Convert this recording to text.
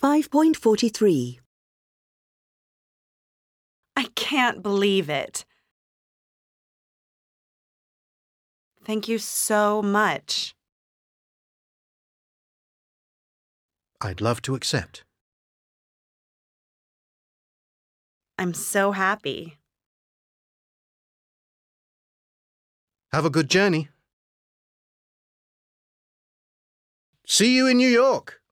5.43. I can't believe it. Thank you so much. I'd love to accept. I'm so happy. Have a good journey. See you in New York.